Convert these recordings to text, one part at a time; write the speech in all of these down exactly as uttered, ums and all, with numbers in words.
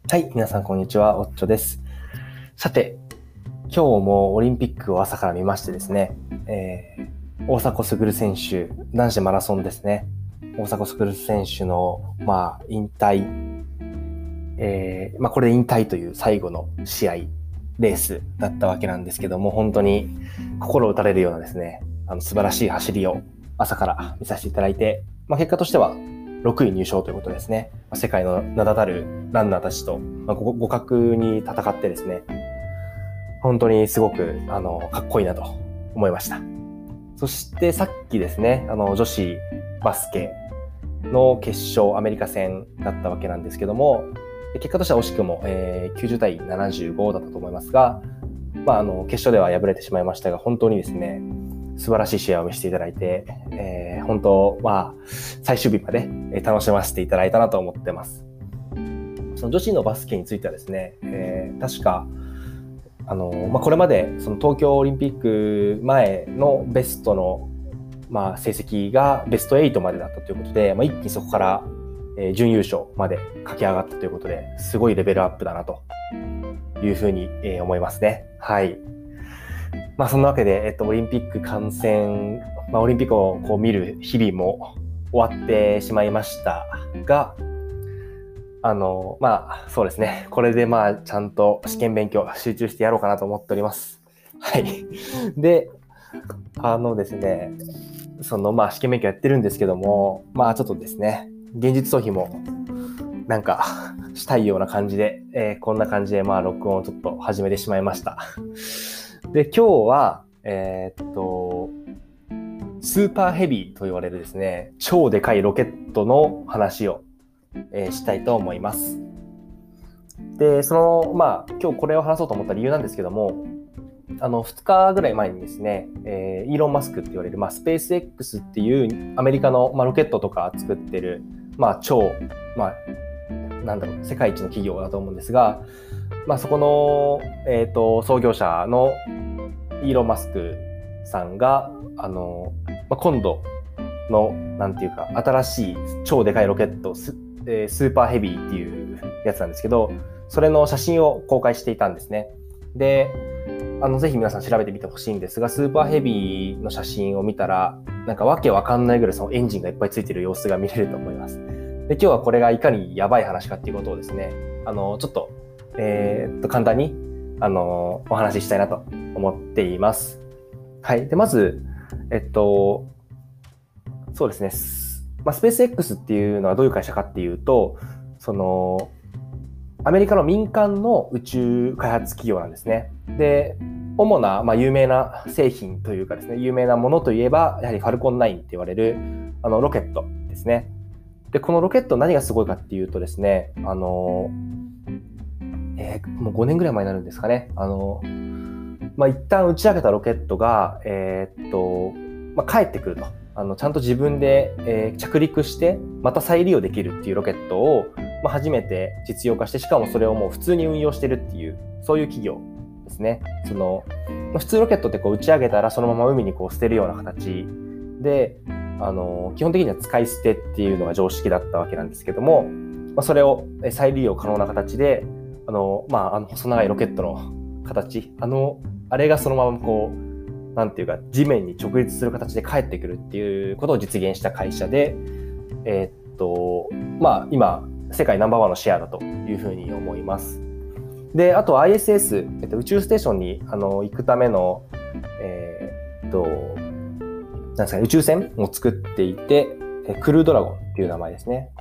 はい、皆さんこんにちは、おっちょです。さて、今日もオリンピックを朝から見ましてですね、えー、大迫傑選手、男子マラソンですね、大迫傑選手の、まあ、引退、えー、まあ、これで引退という最後の試合、レースだったわけなんですけども、本当に心打たれるようなですね、あの素晴らしい走りを朝から見させていただいて、まあ、結果としてはろくい入賞ということですね。世界の名だたるランナーたちと互角に戦ってですね、本当にすごくあのかっこいいなと思いました。そしてさっきですね、あの女子バスケの決勝アメリカ戦だったわけなんですけども、結果としては惜しくも、えー、きゅうじゅうたいななじゅうごだったと思いますが、まあ、あの決勝では敗れてしまいましたが、本当にですね、素晴らしい試合を見せていただいて、えー、本当、まあ、最終日まで楽しませていただいたなと思ってます。その女子のバスケについてはですね、えー、確か、あの、まあ、これまでその東京オリンピック前のベストの、まあ、成績がベストはちまでだったということで、まあ、一気にそこから、えー、準優勝まで駆け上がったということで、すごいレベルアップだなというふうに、えー、思いますね。はい。まあそんなわけで、えっと、オリンピック観戦、まあオリンピックをこう見る日々も終わってしまいましたが、あの、まあそうですね、これでまあちゃんと試験勉強集中してやろうかなと思っております。はい。で、あのですね、そのまあ試験勉強やってるんですけども、まあちょっとですね、現実逃避もなんかしたいような感じで、えー、こんな感じでまあ録音をちょっと始めてしまいました。で、今日は、えー、っと、スーパーヘビーと言われるですね、超でかいロケットの話を、えー、したいと思います。で、その、まあ、今日これを話そうと思った理由なんですけども、あの、ふつかぐらい前にですね、えー、イーロン・マスクって言われる、まあ、スペース X っていうアメリカの、まあ、ロケットとか作ってる、まあ、超、まあ、なんだろう、世界一の企業だと思うんですが、まあ、そこの、えっと、創業者のイーロン・マスクさんが、あの、まあ、今度の、なんていうか、新しい超でかいロケット、ス、えー、スーパーヘビーっていうやつなんですけど、それの写真を公開していたんですね。で、あの、ぜひ皆さん調べてみてほしいんですが、スーパーヘビーの写真を見たら、なんかわけわかんないぐらいそのエンジンがいっぱいついてる様子が見れると思います。で、今日はこれがいかにやばい話かっていうことをですね、あの、ちょっと、えー、っと、簡単に、あの、お話ししたいなと思っています。はい。で、まず、えっと、そうですね。まあ、スペース X っていうのはどういう会社かっていうと、その、アメリカの民間の宇宙開発企業なんですね。で、主な、まあ、有名な製品というかですね、有名なものといえば、やはりファルコンナインって言われる、あの、ロケットですね。で、このロケット何がすごいかっていうとですね、あの、えー、もうごねんぐらい前になるんですかね。あの、まあ、一旦打ち上げたロケットが、えー、っと、まあ、帰ってくると。あの、ちゃんと自分で、えー、着陸して、また再利用できるっていうロケットを、まあ、初めて実用化して、しかもそれをもう普通に運用してるっていう、そういう企業ですね。その、まあ、普通ロケットってこう打ち上げたらそのまま海にこう捨てるような形で、あの、基本的には使い捨てっていうのが常識だったわけなんですけども、まあ、それを再利用可能な形で、あの、まあ、あの細長いロケットの形、あの、あれがそのままこう、なんていうか、地面に直立する形で帰ってくるっていうことを実現した会社で、えー、っと、まあ、今、世界ナンバーワンのシェアだというふうに思います。で、あと アイエスエス、えっと、宇宙ステーションにあの行くための、えー、っと、なんですかね、宇宙船を作っていて、クルードラゴンっていう名前ですね。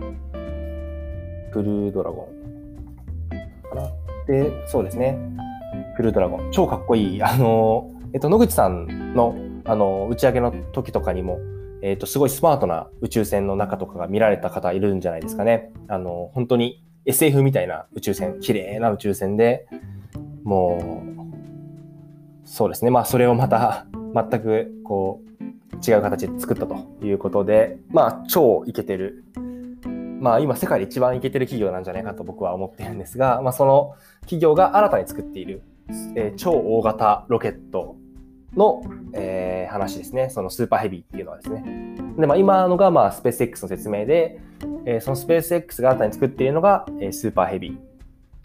クルードラゴンかな。で、そうですね。クルードラゴン。超かっこいい。あの、えっと、野口さんの、あの、打ち上げの時とかにも、えっと、すごいスマートな宇宙船の中とかが見られた方いるんじゃないですかね。あの、本当に エスエフ みたいな宇宙船、綺麗な宇宙船で、もう、そうですね。まあ、それをまた、全く、こう、違う形で作ったということで、まあ、超イケてる。まあ、今、世界で一番イケてる企業なんじゃないかと僕は思っているんですが、まあ、その企業が新たに作っている、えー、超大型ロケットの、えー、話ですね。そのスーパーヘビーっていうのはですね。で、まあ、今のが、まあ、スペース X の説明で、えー、そのスペース X が新たに作っているのが、えー、スーパーヘビー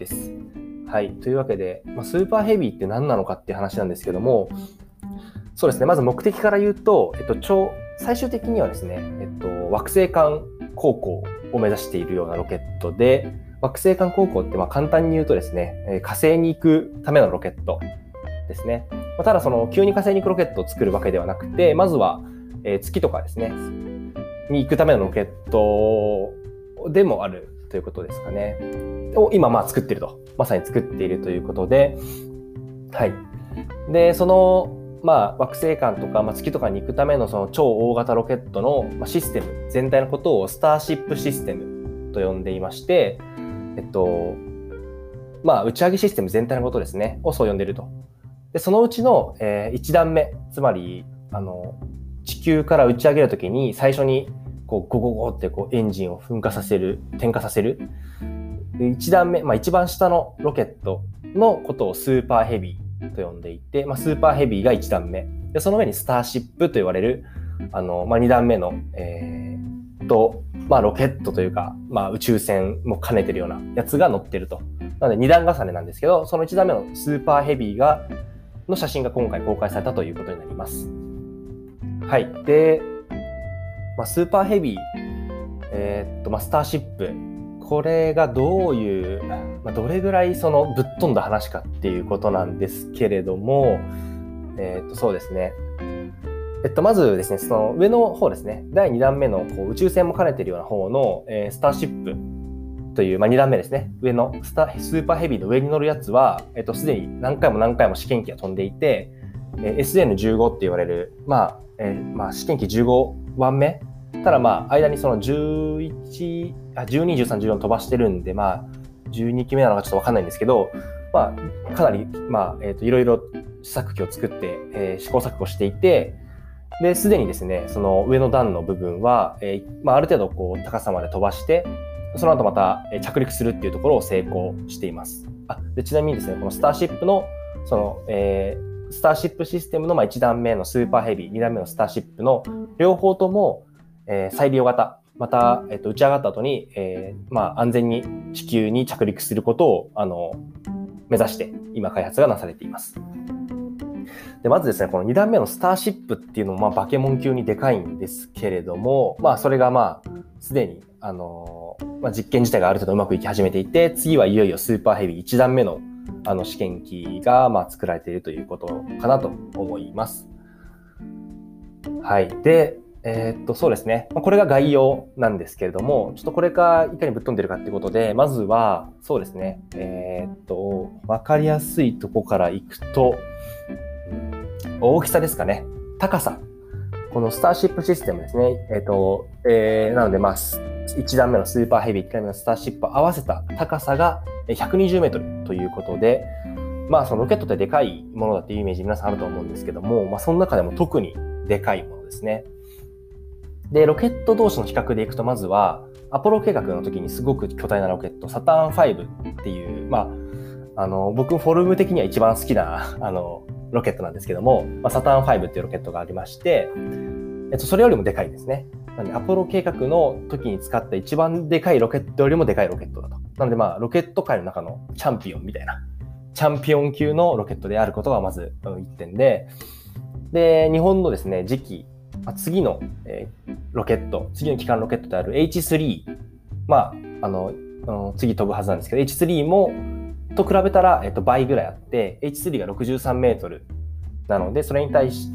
です。はい。というわけで、まあ、スーパーヘビーって何なのかっていう話なんですけども、そうですね。まず目的から言うと、えっと、超、最終的にはですね、えっと、惑星間航行を目指しているようなロケットで、惑星間航行ってまあ簡単に言うとですね、火星に行くためのロケットですね。ただその急に火星に行くロケットを作るわけではなくて、まずは月とかですね、に行くためのロケットでもあるということですかね。を今まあ作っていると。まさに作っているということで、はい。で、その、まあ惑星間とか、まあ、月とかに行くためのその超大型ロケットのシステム全体のことをスターシップシステムと呼んでいまして、えっと、まあ打ち上げシステム全体のことですね、をそう呼んでいると。で、そのうちの、えー、いち段目、つまり、あの、地球から打ち上げるときに最初にこうゴゴゴってこうエンジンを噴火させる、点火させる。いち段目、まあ一番下のロケットのことをスーパーヘビーと呼んでいて、まあ、スーパーヘビーがいち段目。で、その上にスターシップと言われる、あの、まあ、に段目の、えー、と、まあ、ロケットというか、まあ、宇宙船も兼ねてるようなやつが乗ってると。なのでに段重ねなんですけど、そのいち段目のスーパーヘビーが、の写真が今回公開されたということになります。はい。で、まあ、スーパーヘビー、えー、っと、まあ、スターシップ。これがどういう、まあ、どれぐらいそのぶっ飛んだ話かっていうことなんですけれども、えー、っと、そうですね。えっと、まずですね、その上の方ですね、だいに段目のこう宇宙船も兼ねているような方の、えー、スターシップという、まあ、に段目ですね、上のスタスーパーヘビーの上に乗るやつは、えっと、すでに何回も何回も試験機が飛んでいて、えー、エスエヌじゅうご って言われる、まあ、えー、まあ、試験機じゅうごばんめ、ただまあ、間にそのじゅういち、あ、じゅうに、じゅうさん、じゅうよん飛ばしてるんで、まあ、じゅうにきめなのかちょっとわかんないんですけど、まあ、かなり、まあ、えっと、いろいろ試作機を作って、えー、試行錯誤していて、で、すでにですね、その上の段の部分は、えー、まあ、ある程度こう、高さまで飛ばして、その後また着陸するっていうところを成功しています。あ、で、ちなみにですね、このスターシップの、その、えー、スターシップシステムのまあいち段目のスーパーヘビー、に段目のスターシップの両方とも、えー、再利用型、また、えっと、打ち上がった後に、えー、まあ、安全に地球に着陸することを、あの、目指して、今開発がなされています。で、まずですね、このに段目のスターシップっていうのも、まあ、バケモン級にでかいんですけれども、まあ、それがまあ、すでに、あの、まあ、実験自体がある程度うまくいき始めていて、次はいよいよスーパーヘビーいち段目の、あの、試験機が、まあ、作られているということかなと思います。はい。で、えー、っと、そうですね。これが概要なんですけれども、ちょっとこれがいかにぶっ飛んでるかっていうことで、まずは、そうですね。えー、っと、わかりやすいとこからいくと、大きさですかね。高さ。このスターシップシステムですね。えー、っと、えー、なので、まあ、いち段目のスーパーヘビー、いち段目のスターシップを合わせた高さがひゃくにじゅうメートルということで、まあ、そのロケットってでかいものだっていうイメージ皆さんあると思うんですけども、まあ、その中でも特にでかいものですね。で、ロケット同士の比較でいくと、まずは、アポロ計画の時にすごく巨大なロケット、サターンファイブっていう、まあ、あの、僕、フォルム的には一番好きな、あの、ロケットなんですけども、まあ、サターンファイブっていうロケットがありまして、えっと、それよりもでかいですね。なので、アポロ計画の時に使った一番でかいロケットよりもでかいロケットだと。なので、まあ、ロケット界の中のチャンピオンみたいな、チャンピオン級のロケットであることがまずいってんで、で、日本のですね、次期、次の、えー、ロケット、次の機関ロケットである エイチスリー、まあ、あの、次飛ぶはずなんですけど、エイチスリー も、と比べたら、えっと、倍ぐらいあって、エイチスリー がろくじゅうさんメートルなので、それに対して、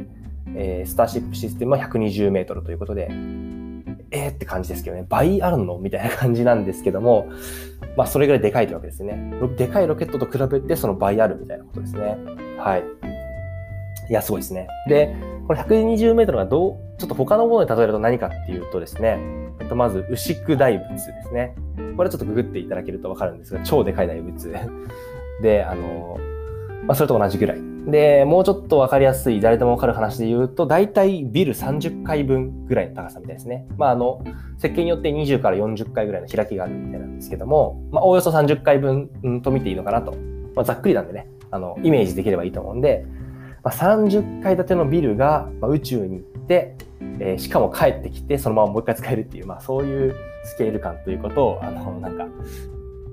えー、スターシップシステムはひゃくにじゅうメートルということで、えーって感じですけどね、倍あるのみたいな感じなんですけども、まあ、それぐらいでかいというわけですね。でかいロケットと比べて、その倍あるみたいなことですね。はい。いや、すごいですね。で、これひゃくにじゅうメートルがどう、ちょっと他のもので例えると何かっていうとですね、えっと、まず、牛久大仏ですね。これちょっとググっていただけるとわかるんですが、超でかい大仏。で、あの、まあ、それと同じぐらい。で、もうちょっとわかりやすい、誰でもわかる話で言うと、だいたいビルさんじゅっかいぶんぐらいの高さみたいですね。まあ、あの、設計によってにじゅうからよんじゅっかいぐらいの開きがあるみたいなんですけども、まあ、おおよそさんじゅっかいぶんと見ていいのかなと。まあ、ざっくりなんでね、あの、イメージできればいいと思うんで、まあ、さんじゅっかい建てのビルが宇宙に行って、えー、しかも帰ってきてそのままもう一回使えるっていう、まあそういうスケール感ということを、あの、なんか、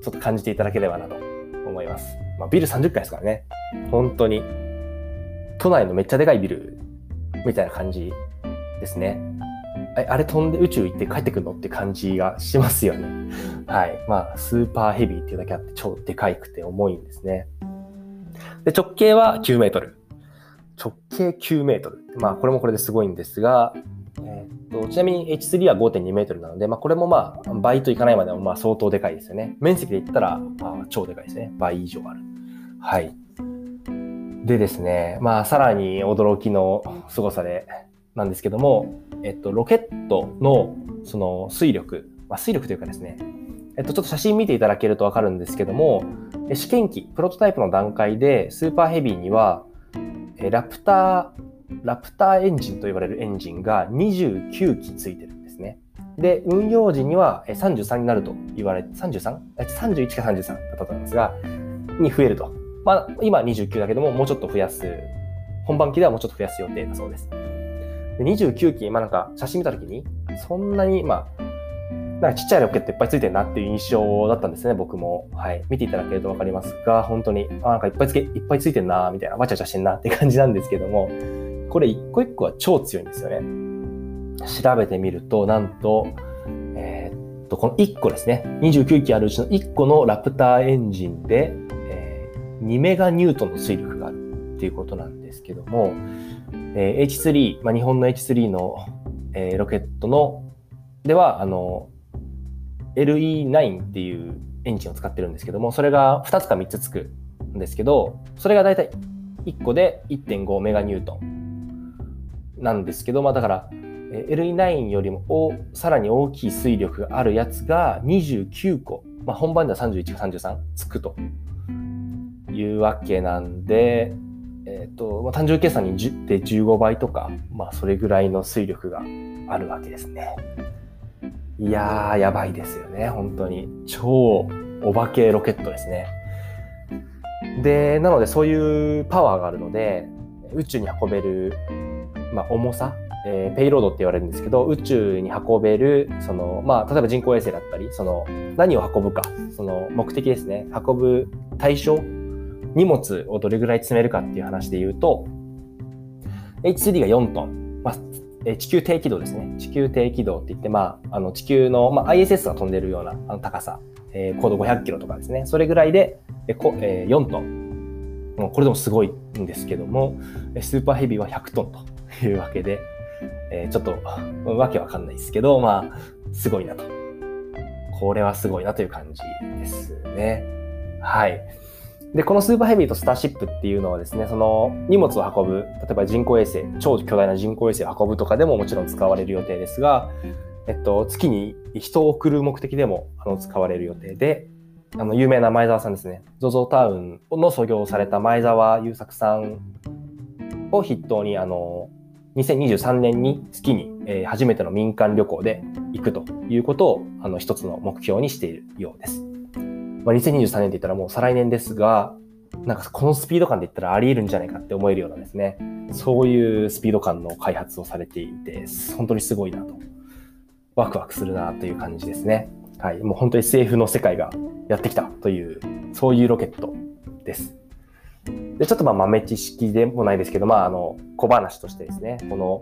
ちょっと感じていただければなと思います。まあ、ビルさんじゅっかいですからね。本当に。都内のめっちゃでかいビルみたいな感じですね。あれ飛んで宇宙行って帰ってくるのって感じがしますよね。はい。まあ、スーパーヘビーっていうだけあって超でかいくて重いんですね。で、直径はきゅうメートル。直径きゅうメートル。まあ、これもこれですごいんですが、えー、っとちなみに エイチスリー は ごてんにメートルなので、まあ、これもまあ、倍といかないまでもまあ相当でかいですよね。面積で言ったら、まあ、超でかいですね。倍以上ある。はい。でですね、まあ、さらに驚きの凄さで、なんですけども、えっと、ロケットの、その、水力、まあ、水力というかですね、えっと、ちょっと写真見ていただけるとわかるんですけども、試験機、プロトタイプの段階で、スーパーヘビーには、ラプター、ラプターエンジンと呼ばれるエンジンがにじゅうきゅうきついてるんですね。で、運用時にはさんじゅうさんになると言われて、さんじゅうさん？ さんじゅういちかさんじゅうさんだったと思いますが、に増えると。まあ、今にじゅうきゅうだけども、もうちょっと増やす。本番機ではもうちょっと増やす予定だそうです。でにじゅうきゅうき、まあなんか写真見たときに、そんなに、まあ、なんかちっちゃいロケットいっぱいついてるなっていう印象だったんですね、僕も。はい。見ていただけるとわかりますが、本当に、あ、なんかいっぱいつけ、いっぱいついてるなみたいな、わちゃわちゃしてんなって感じなんですけども、これ一個一個は超強いんですよね。調べてみると、なんと、えー、っと、このいっこですね。にじゅうきゅうきあるうちのいっこのラプターエンジンで、えー、にメガニュートンの水力があるっていうことなんですけども、えー、エイチスリー、まあ、日本の エイチスリー の、えー、ロケットの、では、あの、エルイーナイン っていうエンジンを使ってるんですけども、それがふたつかみっつつくんですけど、それがだいたいいっこで いってんごメガニュートンなんですけど、まあだから、エルイーナイン よりもさらに大きい水力があるやつがにじゅうきゅうこ、まあ本番ではさんじゅういちかさんじゅうさんつくというわけなんで、えっと、まあ、単純計算にじゅってじゅうごばいとか、まあそれぐらいの水力があるわけですね。いやー、やばいですよね。本当に。超お化けロケットですね。で、なのでそういうパワーがあるので、宇宙に運べる、まあ、重さ、えー、ペイロードって言われるんですけど、宇宙に運べる、その、まあ、例えば人工衛星だったり、その、何を運ぶか、その目的ですね。運ぶ対象、荷物をどれぐらい積めるかっていう話で言うと、エイチスリー がよんトン、まあ地球低軌道ですね。地球低軌道って言って、まあ、あの地球の、まあ、アイエスエス が飛んでるようなあの高さ、えー、高度ごひゃくキロとかですね。それぐらいで、えー、よんトン。もうこれでもすごいんですけども、スーパーヘビーはひゃくトンというわけで、えー、ちょっとわけわかんないですけど、まあ、すごいなと。これはすごいなという感じですね。はい。で、このスーパーヘビーとスターシップっていうのはですね、その荷物を運ぶ、例えば人工衛星、超巨大な人工衛星を運ぶとかでももちろん使われる予定ですが、えっと、月に人を送る目的でもあの使われる予定で、あの、有名な前澤さんですね。ゾゾタウンの創業された前澤友作さんを筆頭に、あの、にせんにじゅうさんねんに月に、えー、初めての民間旅行で行くということを、あの、一つの目標にしているようです。まあ、にせんにじゅうさんねんって言ったらもう再来年ですが、なんかこのスピード感で言ったらあり得るんじゃないかって思えるようなですね、そういうスピード感の開発をされていて、本当にすごいなと、ワクワクするなという感じですね。はい、もう本当に エスエフ の世界がやってきたという、そういうロケットです。で、ちょっとまあ豆知識でもないですけど、まああの、小話としてですね、この、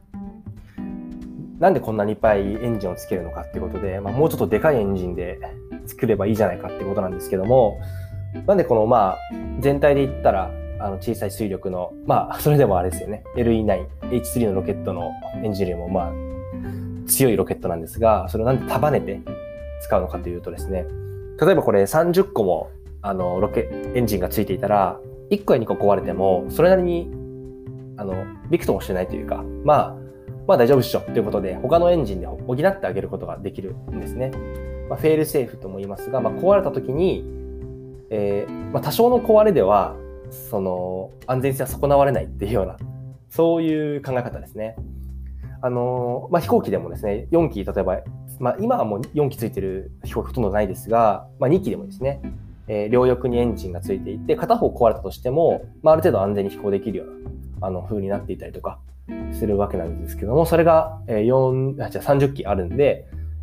なんでこんなにいっぱいエンジンをつけるのかっていうことで、まあもうちょっとでかいエンジンで作ればいいじゃないかっていうことなんですけども、なんでこのまあ全体で言ったらあの小さい水力のまあそれでもあれですよね エルイーナイン、エイチスリー のロケットのエンジンよりもまあ強いロケットなんですが、それをなんで束ねて使うのかというとですね、例えばこれさんじゅっこもあのロケエンジンがついていたらいっこやにこ壊れてもそれなりにあのびくともしてないというか、まあまあ大丈夫っしょということで他のエンジンで補ってあげることができるんですね。まあ、フェールセーフとも言いますが、まあ、壊れた時に、えーまあ、多少の壊れではその安全性は損なわれないっていうようなそういう考え方ですね。あのーまあ、飛行機でもですねよんき例えば、まあ、今はもうよんきついてる飛行機ほとんどないですが、まあ、にきでもですね、えー、両翼にエンジンがついていて片方壊れたとしても、まあ、ある程度安全に飛行できるようなあの風になっていたりとかするわけなんですけども、それがよん、あ、じゃあさんじゅっきあるんで、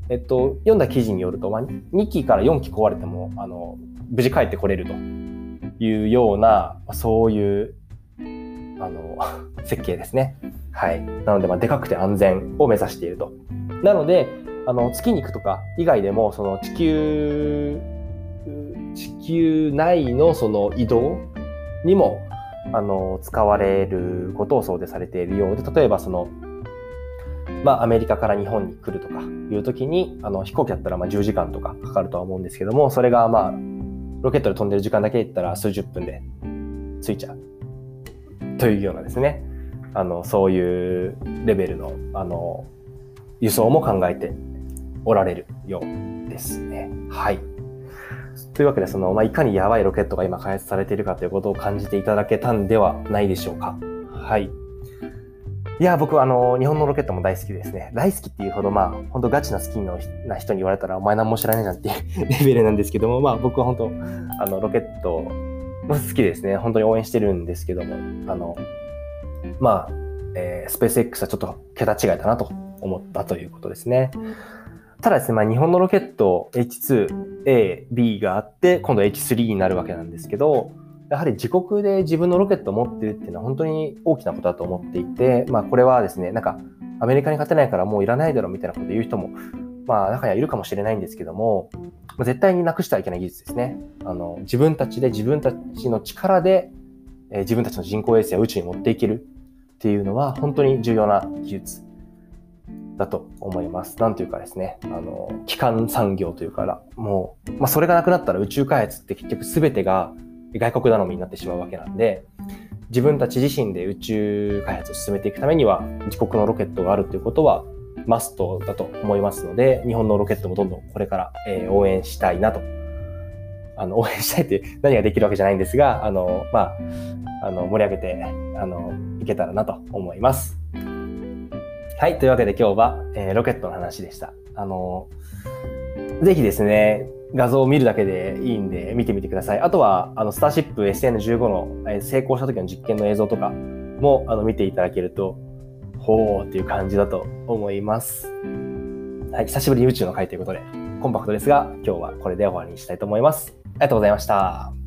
えっと、読んだ記事によると、まあ、にきからよんき壊れても、あの、無事帰ってこれるというような、そういう、あの、設計ですね。はい。なので、まあ、でかくて安全を目指していると。なので、あの、月に行くとか以外でも、その地球、地球内のその移動にも、あの、使われることを想定されているようで、例えばその、まあ、アメリカから日本に来るとかいうときに、あの、飛行機だったらまあじゅうじかんとかかかるとは思うんですけども、それがまあ、ロケットで飛んでる時間だけで言ったら数十分で着いちゃう。というようなですね、あの、そういうレベルの、あの、輸送も考えておられるようですね。はい。というわけで、その、まあ、いかにやばいロケットが今開発されているかということを感じていただけたんではないでしょうか。はい。いや、僕はあの、日本のロケットも大好きですね。大好きっていうほど、まあ、本当ガチな好きな人に言われたら、お前何も知らねえじゃんっていうレベルなんですけども、まあ、僕は本当、あの、ロケットも好きですね。本当に応援してるんですけども、あの、まあ、えー、スペース X はちょっと桁違いだなと思ったということですね。ただですね、まあ、日本のロケット エイチツーエー、ビー があって、今度 エイチスリー になるわけなんですけど、やはり自国で自分のロケットを持っているっていうのは本当に大きなことだと思っていて、まあこれはですね、なんかアメリカに勝てないからもういらないだろうみたいなこと言う人も、まあ中にはいるかもしれないんですけども、絶対になくしてはいけない技術ですね。あの、自分たちで自分たちの力で、えー、自分たちの人工衛星を宇宙に持っていけるっていうのは本当に重要な技術だと思います。なんというかですね、あの、基幹産業というか、もう、まあそれがなくなったら宇宙開発って結局全てが外国頼みになってしまうわけなんで、自分たち自身で宇宙開発を進めていくためには自国のロケットがあるということはマストだと思いますので、日本のロケットもどんどんこれから、えー、応援したいなと。あの、応援したいって何ができるわけじゃないんですが、あの、まあ、あの、盛り上げて、あの、いけたらなと思います。はい。というわけで今日は、えー、ロケットの話でした。あの、ぜひですね、画像を見るだけでいいんで見てみてください。あとは、あの、スターシップ エスエヌじゅうご の成功した時の実験の映像とかも、あの、見ていただけると、ほーっていう感じだと思います。はい。久しぶりに宇宙の回ということで、コンパクトですが、今日はこれで終わりにしたいと思います。ありがとうございました。